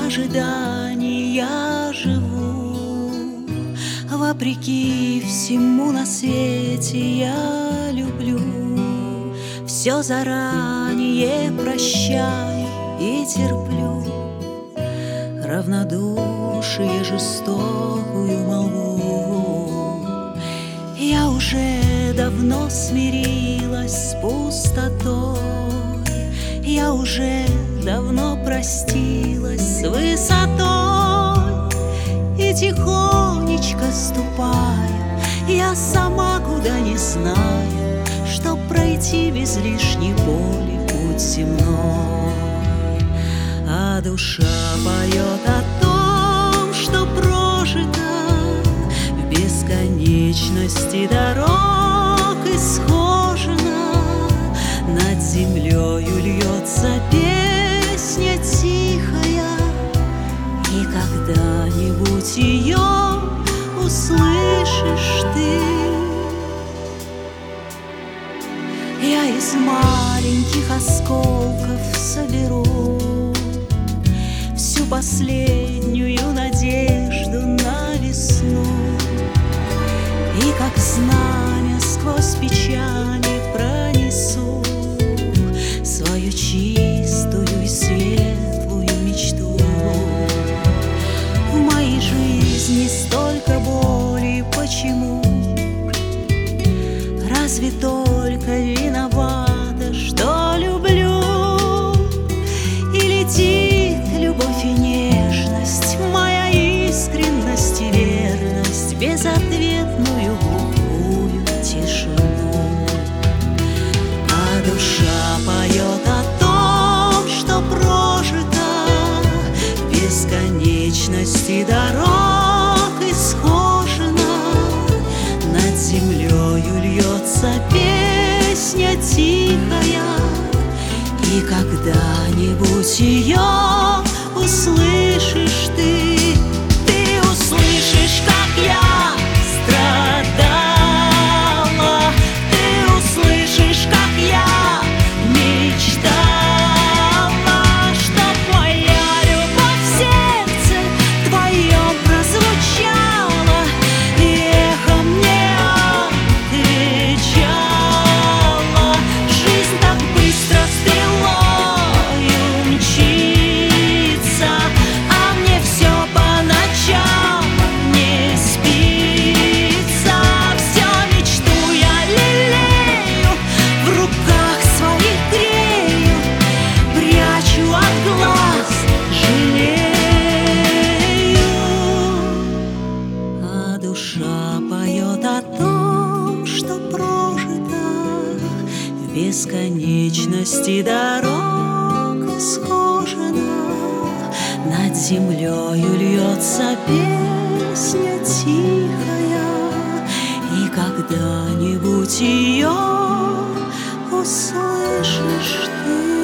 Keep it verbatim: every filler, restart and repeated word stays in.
ожидании я живу. Вопреки всему на свете я люблю. Все заранее прощаю и терплю. Равнодушие жестокую молву. Я уже давно смирилась с пустотой. Я уже давно простилась с высотой. И тихонечко ступаю, я сама куда не знаю, чтоб пройти без лишней боли путь земной. А душа поет о том, что прожито в бесконечности дорог исхожено. Над землею льется песня тихая, и когда-нибудь ее услышишь ты. Я из маленьких осколков соберу всю последнюю надежду на весну. И как знамя сквозь печали пронесу свою чистую и светлую мечту. В моей жизни столько боли, почему? Разве только виновата, что люблю? И летит любовь и нежность, моя искренность и верность, безответную глухую тишину. А душа поет о том, что прожито в бесконечности дорог исхожено. Над землею льется песня тихая, и когда-нибудь ее услышишь ты. Ты услышишь, как я страдала, ты услышишь, как я мечтала, чтоб моя любовь в сердце твоем прозвучала и эхом мне отвечала. Жизнь так быстро стрелою мчится, а мне все по ночам не спится. Все мечту я лелею, в руках своих грею, прячу от глаз, жалею. А душа поет о том, что прожито в бесконечности дорог исхожено. Над землею льется песня тихая, и когда-нибудь ее услышишь ты.